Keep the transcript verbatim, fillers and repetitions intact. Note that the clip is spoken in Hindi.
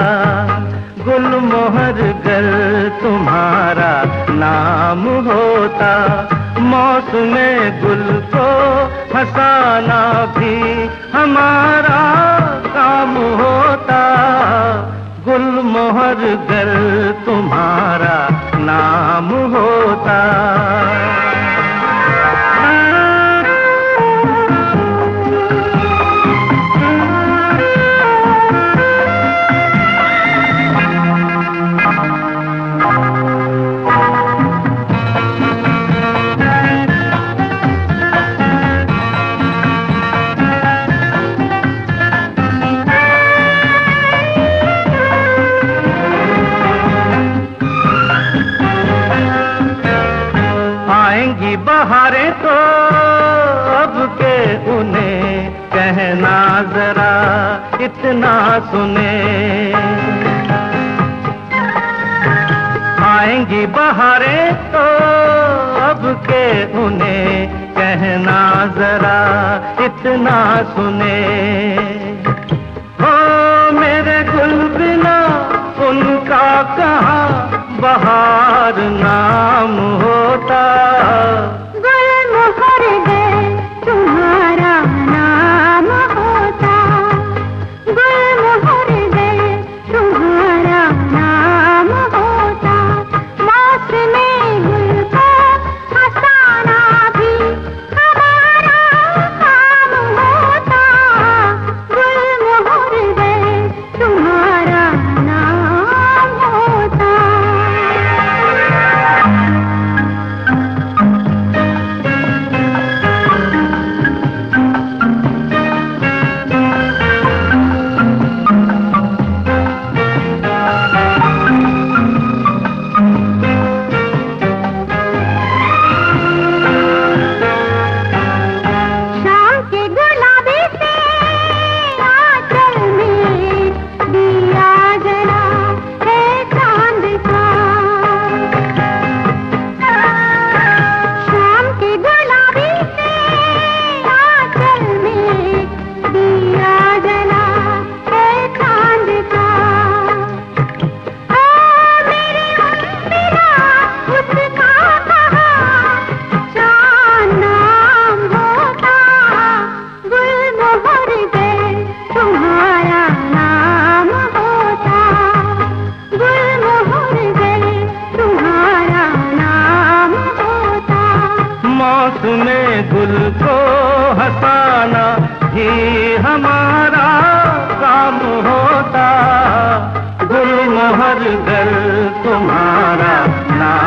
गुलमोहर गर तुम्हारा नाम होता, मौसमे गुल को हंसाना भी हमारा काम होता। गुलमोहर गर तुम्हारा नाम होता। आएंगी बहारें तो अब के उन्हें कहना जरा इतना सुने। आएंगी बहारें तो अब के उन्हें कहना जरा इतना सुने। हो मेरे गुल बिना उनका कहाँ बहार नाम होता। गुलमोहर गर तुम्हारा नाम होता। गुलमोहर गर तुम्हारा नाम होता। मौसमे गुल को हंसाना भी हमारा काम होता। गुलमोहर गर तुम्हारा नाम होता। मौसमे गुल को हंसाना ही हमारा काम होता। गुलमोहर गर तुम्हारा नाम